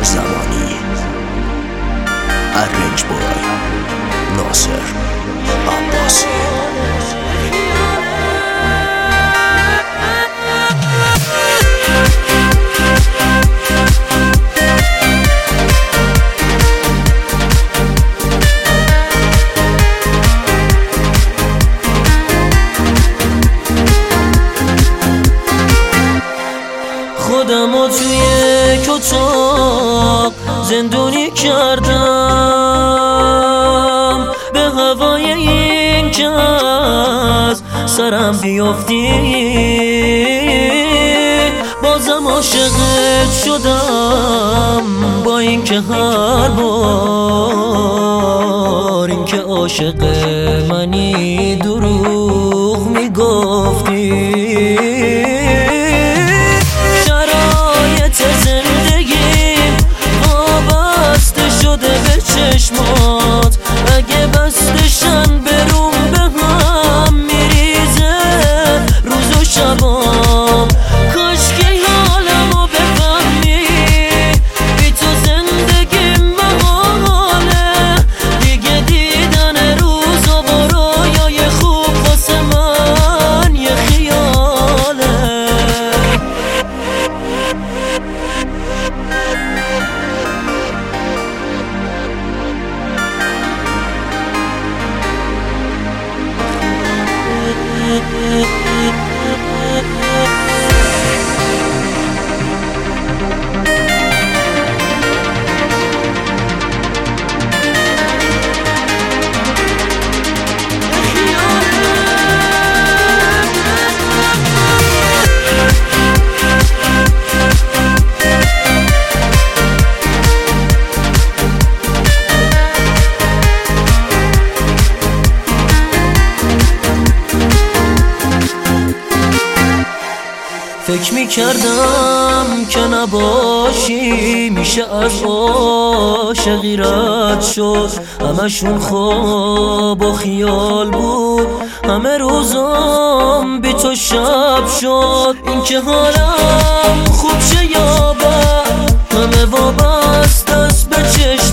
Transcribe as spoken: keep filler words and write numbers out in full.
زمانی. ارنج بای ناصر عباسی. خودمو توی اتاق زندونی کردم، به هوای این که از سرم بیافتی. بازم عاشقت شدم، با این که هر بار این که عاشق منی دروغ میگفتی. چشمات اگه بستشن بروم به هم میریزه روز و شبام. کاش که حالمو بفهمی، بی تو زندگیم محاله. دیگه دیدن روز و برایای خوب واسه من یه خیاله. فکر میکردم که نباشی میشه از عاشقی رد شد. همشون خواب و خیال بود، همه روزم بی تو شب شد. این که حالم خوب شه یا بد، همه وابسته است به چشم